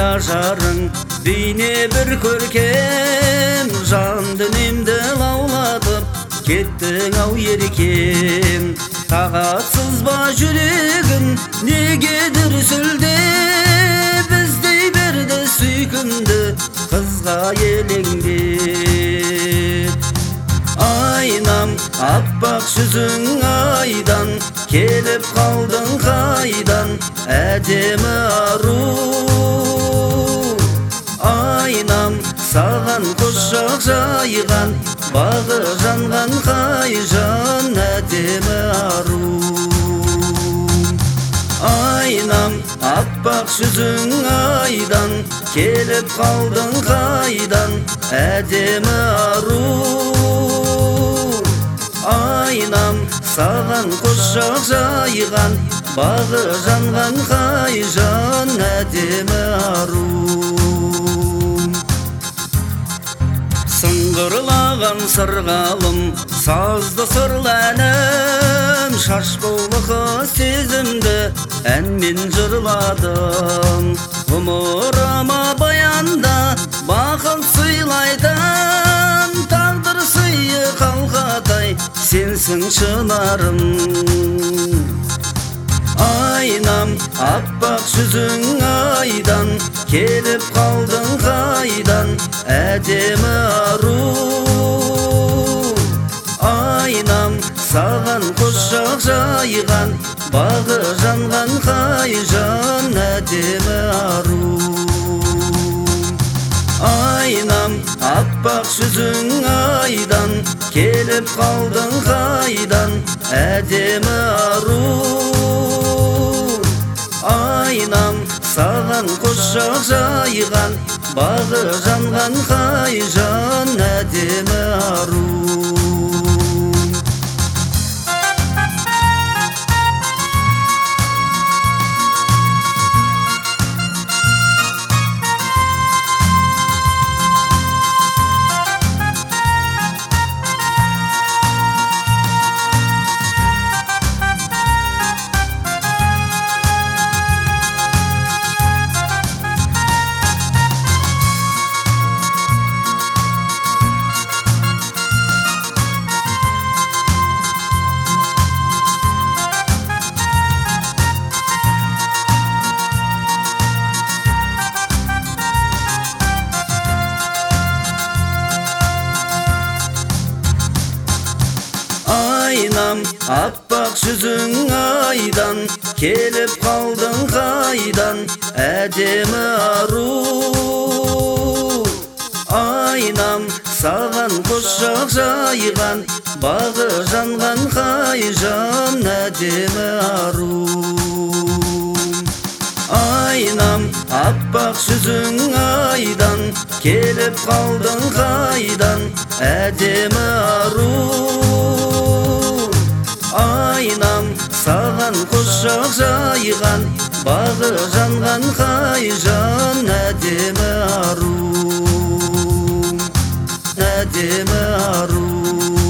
ажарың бейне бір көркем, жан дүниемді лаулатып кеттің ау еркем. Тағатсыз ба жүрегім неге дүрсілде, біздей берді сүйкімді қызға елеңдеп. Айнам аппақ жүзің айдан, келіп қалдың қайдан әдемі ару. Айнам саған құшақ жайған, бағы жанған қайжан әдемі ару. Айнам аппақ жүзің айдан, келіп қалдың қайдан әдемі ару. Айнам саған құшақ жайған, бағы жанған қайжан әдемі ару. Сыңғырлаған сырғалым, сазды сырлы әнім, шаш бұлығы сезімді әнмен жырладым. Ғұмырыма баянда бақыт сыйлайтын, тағдыр сыйы қалғадай сенсің шынарым. Айнам аппақ жүзің айдан, келіп қалдың қайдан әдемі ару. Айнам саған құшақ жайған, бағы жанған қайжан әдемі ару. Айнам аппақ жүзің айдан, келіп қалдың қайдан әдемі ару. Айнам саған құшақ жайған, бағы жанған қайжан әдемі ару. Айнам аппақ жүзің айдан, келіп қалдың қайдан әдемі ару. Айнам саған құшақ жайған, бағы жанған қайжан әдемі ару. Айнам аппақ жүзің айдан, келіп қалдың қайдан әдемі ару. Айнам саған құшақ жайған, бағы жанған қайжан әдемі ару. Әдемі ару.